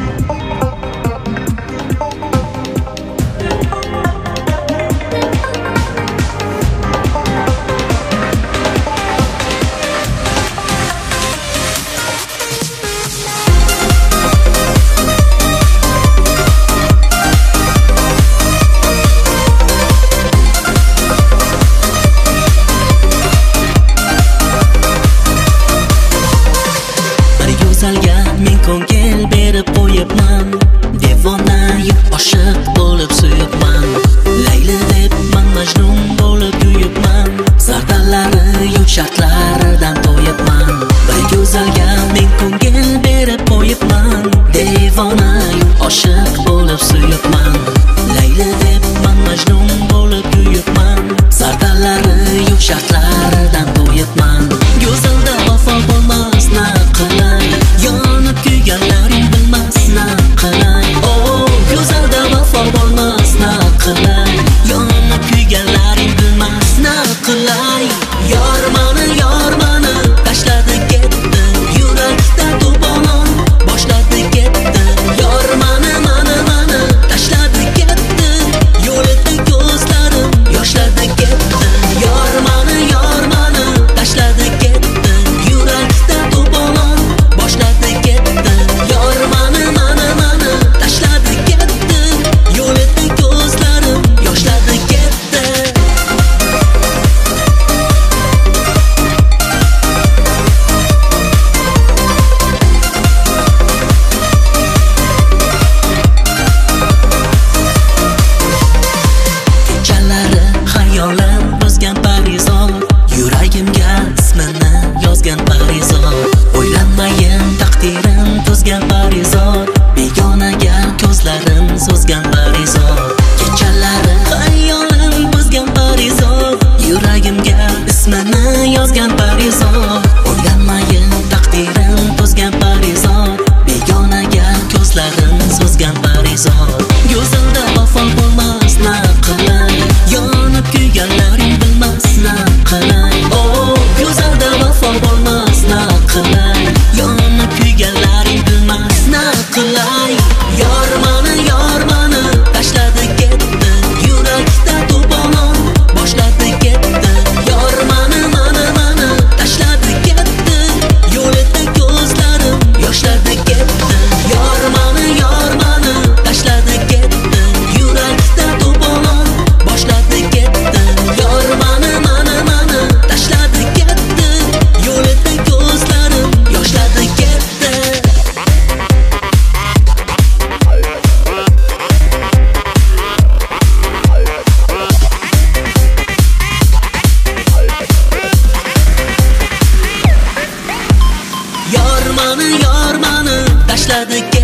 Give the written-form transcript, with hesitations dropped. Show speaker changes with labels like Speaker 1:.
Speaker 1: Men ko'ngil berib qo'yibman, devona oshiq bo'lib suyibman. Layli deb man Majnun bo'lib kuyibman, sardallari yo'q shartlaridan to'yibman. Bir go'zalga men ko'ngil berib qo'yibman, devona oshiq bo'lib suyibman. Layli deb man Majnun bo'lib kuyibman, sardallari yo'q shartlaridan to'yibman. Go'zalda vafo bo'lmas na qilay, yonib kuyganlaring bilmas na qilay. Oh, go'zalda vafo bo'lmas na qilay, yonib kuyganlaring bilmas na qilay. Yormani tashladi ketdi, yurakda to'polon boshladi ketdi. Yormani tashladi ketdi, yo'lida ko'zlarim yoshladi ketdi. Yormani tashladi ketdi, yurakda to'polon boshladi ketdi. Yormani tashladi ketdi, yo'lida ko'zlarim yoshladi ketdi. Kechalari xayolim buzgan parizod, yuragimga ismini yozgan parizod. O'ylanmayin taqdirim tuzgan parizod, begonaga ko'zlarim so'zgan parizod. Kechalari xayolim buzgan parizod, yuragimga ismini yozgan parizod. O'ylanmayin taqdirim tuzgan parizod, begonaga ko'zlarim so'zgan parizod. Go'zalda vafo bo'lmas na qilay, yonib kuyganlaring bilmas na qilay. Oh, go'zalda vafo bo'lmas na qilay, yonib kuyganlaring bilmas na qilay. Yormani tashladi ketdi, yurakda to'polon boshladi ketdi. Yormani tashladi ketdi, yo'lida ko'zlarim yoshladi ketdi. Yormani tashladi ketdi, yurakda to'polon boshladi ketdi. Yormani tashladi ketdi, yo'lida ko'zlarim yoshladi ketdi. Yormani tashladi ketdi.